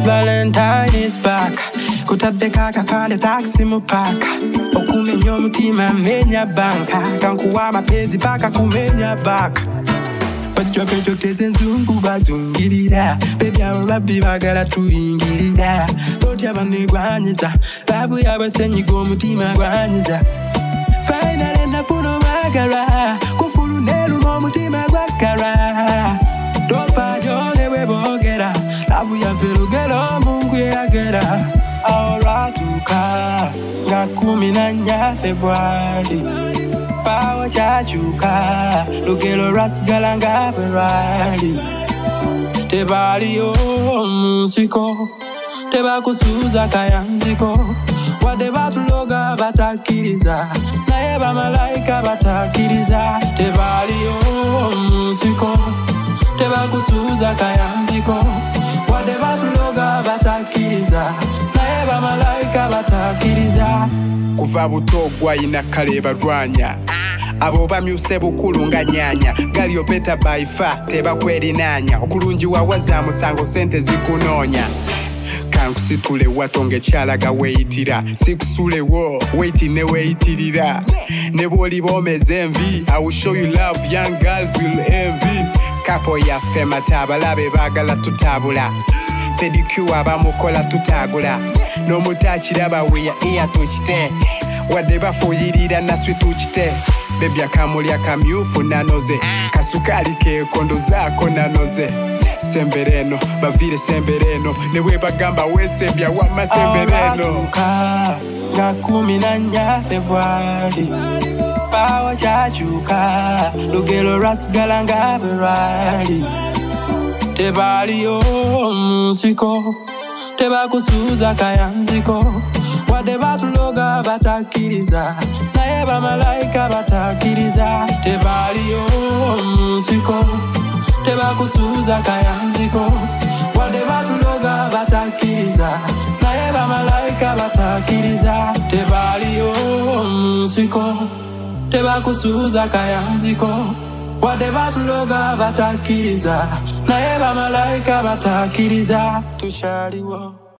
Valentine is back. Kutadde kakapande taxi mu park. Okumenya omutima menya banka. Kankuwa amapezi paka kumenya back. Pacho keze nzungu bazungirira. Baby abo babbi bagala tuyingirira. Totya banegwanyiza. Love yabasenyiga omutima gwanyiza. Finally nafuna magala. Kufulu neluma omutima gwakala. Tofayo we bogera. Love yaferugera mungu yagera. Aoratuka nga 14 February. Power chachuka lugelo rasgala nga berali. Tebaliyo musiko tebakusuza kayanziko. Wade batuloga batakiriza naye bamalayika batakiriza. Tebaliyo musiko tebakusuza kayanziko. Wade batuloga batakiriza naye bamalayika batakiriza. Kuva butogwa ina kale barwanya abo bamyuse bukulu nga nyanya. Galio better by far tebakwerinanya. Okulungi wawaza musango sente zikunonya. Kankusitule watonge kyalaga weitira. Sikusule wo wait ne weitirira. Ne boli bomeze envy. I will show you love, young girls will envy. Kapo ya fema tabalabe bagala tutabula. Pedicure abamukola tutagula. No mutachira bawe iya tuchite. Wade bafuyirira naswe tuchite. Baby akamuli akamyufu nanoze. Kasukali ke kondo zako nanoze. Sembereno bavire sembereno. Newe bagamba wese bya wama sembereno. Aoratuka nga 14 February. Power chachuka lugelo rasgala nga berali. Tebaliyo musiko tebakusuza kayanziko. Wade batuloga batakiriza naye bamalayika batakiriza. Tebaliyo musiko tebakusuza kayanziko. Wade batuloga batakiriza naye bamalayika batakiriza. Tebaliyo musiko tebakusuza kayanziko. Wade batuloga batakiriza naye bamalayika batakiriza. Tushaliwo